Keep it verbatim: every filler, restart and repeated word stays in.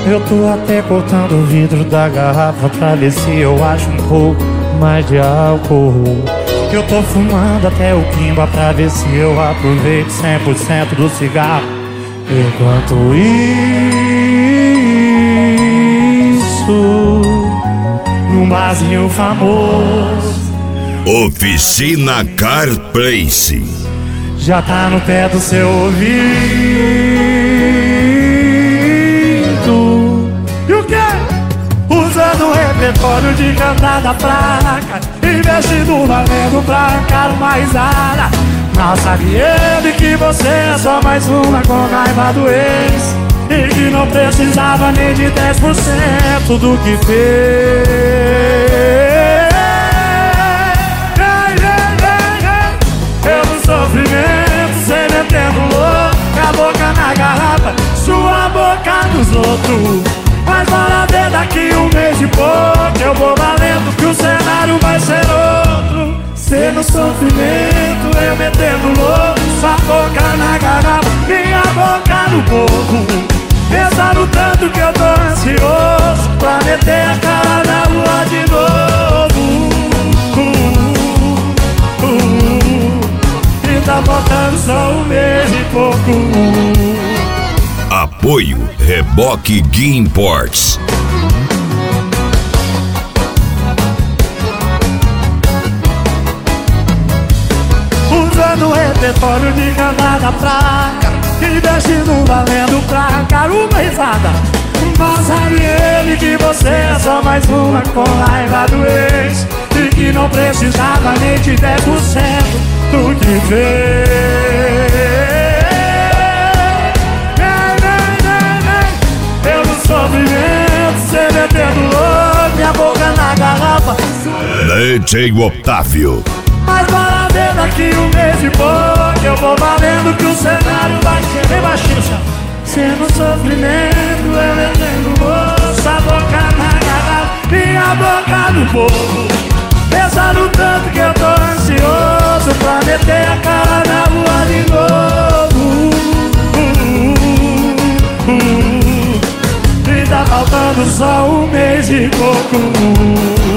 Eu tô até cortando o vidro da garrafa pra ver se eu acho um pouco mais de álcool. Eu tô fumando até o quimba pra ver se eu aproveito cem por cento do cigarro. Enquanto isso, num barzinho famoso, Oficina Car Place já tá no pé do seu ouvido. E o quê? Usando o repertório de cantada fraca, investindo valendo pra arrancar uma risada. Mal sabe ele que você é só mais uma com raiva do ex, e que não precisava nem de dez por cento do que fez. Sofrimento, cê metendo louco, a boca na garrafa, sua boca nos outros. Mas bora ver daqui um mês e pouco, eu vou valendo que o cenário vai ser outro. Cê no sofrimento, eu metendo louco, sua boca na garrafa, minha boca no povo. Pensando tanto que eu tô ansioso pra meter a cara na rua de novo. Tá faltando só um mês e pouco. Apoio Reboque Gui Imports. Usando o repertório de cantada fraca, investindo valendo pra arrancar uma risada. Mal sabe ele que você é só mais uma com raiva do ex, e que não precisava nem de dez por cento do que fez. Eu no sofrimento, cê metendo louco, minha boca na garrafa. D J Otávio. Mas bora ver daqui um mês e pouco, eu vou valendo que o cenário vai ser bem baixinho. Cê no sofrimento, eu metendo louco, a boca na garrafa, minha boca no povo. Pensando tanto que eu tô ansioso pra meter a cara na rua de novo. uh, uh, uh, uh. E tá faltando só um mês e pouco.